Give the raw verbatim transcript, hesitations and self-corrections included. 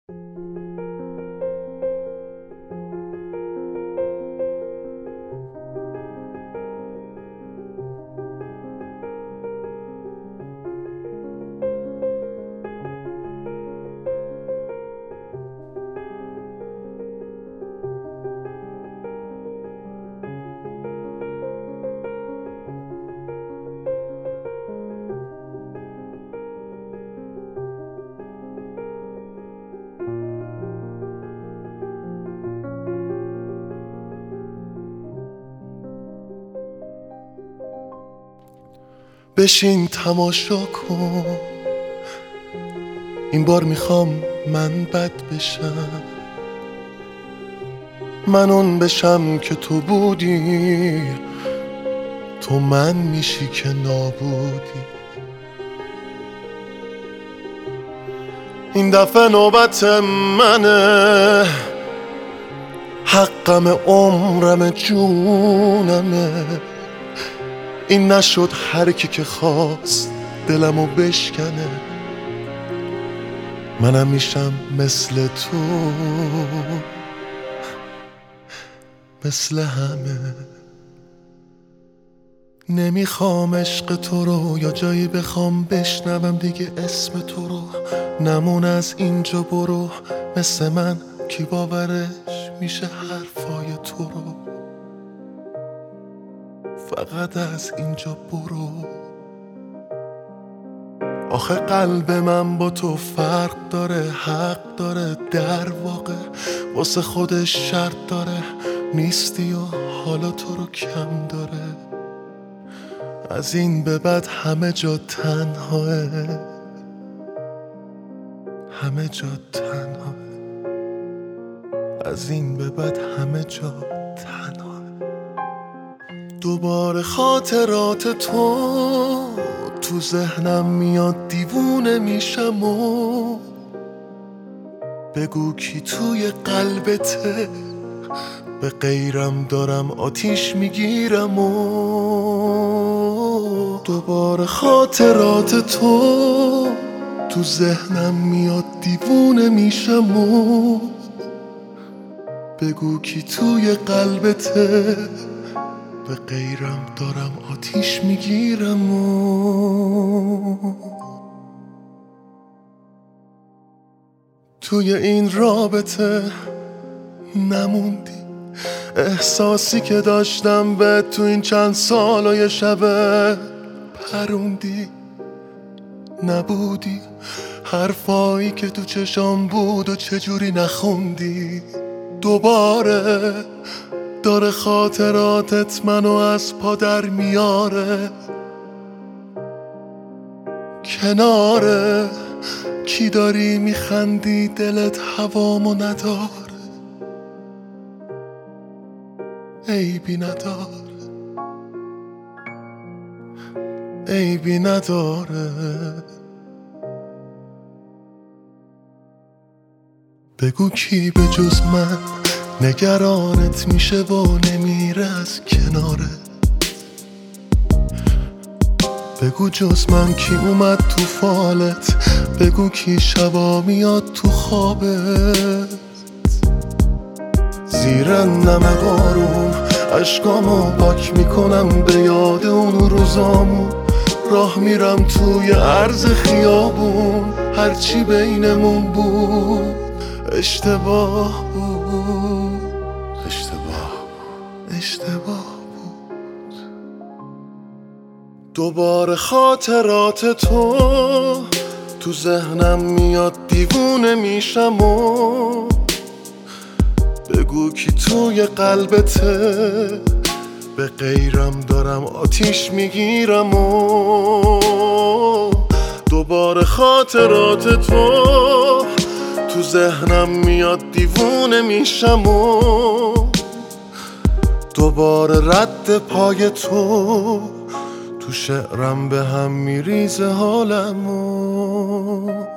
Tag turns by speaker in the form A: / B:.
A: بشین تماشا کن، این بار میخوام من بد بشم، من اون بشم که تو بودی، تو من میشی که نابودی. این دفعه نوبت منه، حقم عمرم جونمه، این نشد هر کی که خواست دلمو بشکنه، منم میشم مثل تو، مثل همه. نمیخوام عشق تو رو یا جایی بخوام بشنوم دیگه اسم تو رو، نمون از اینجا برو، مثل من کی باورش میشه حرفای تو رو، فقط از اینجا برو. آخه قلب من با تو فرق داره، حق داره، در واقع واسه خودش شرط داره، نیستی و حالا تو رو کم داره، از این به بعد همه جا تنهاه، همه جا تنهاه، از این به بعد همه جا تنهاه. دوباره خاطرات تو تو ذهنم میاد، دیوونه میشم و بگو کی توی قلبته، به غیرم دارم آتیش میگیرم و دوباره خاطرات تو تو ذهنم میاد، دیوونه میشم و بگو کی توی قلبته، به غیرم دارم آتیش میگیرم و توی این رابطه نموندی، احساسی که داشتم به تو این چند سال و یه شبه پروندی، نبودی حرفایی که تو چشام بود و چجوری نخوندی. دوباره داره خاطراتت منو از پا در میاره، کناره کی داری میخندی دلت هوامو نداره، عیبی نداره، عیبی نداره. بگو کی به جز من نگرانت میشه و نمیره از کناره، بگو جز من کی اومد تو فالت، بگو کی شبا میاد تو خوابت. زیر نم بارون اشکامو پاک میکنم به یاد اون روزامون، راه میرم توی عرض خیابون، هرچی بینمون بود اشتباه بود، اشتباه بود، اشتباه بود. دوباره خاطرات تو تو ذهنم میاد، دیوونه میشم و بگو کی توی قلبته، به غیرم دارم آتیش میگیرم و دوباره خاطرات تو تو ذهنم میاد، دیوونه میشم و دوباره رد پای تو تو شعرم به هم میریزه حالم و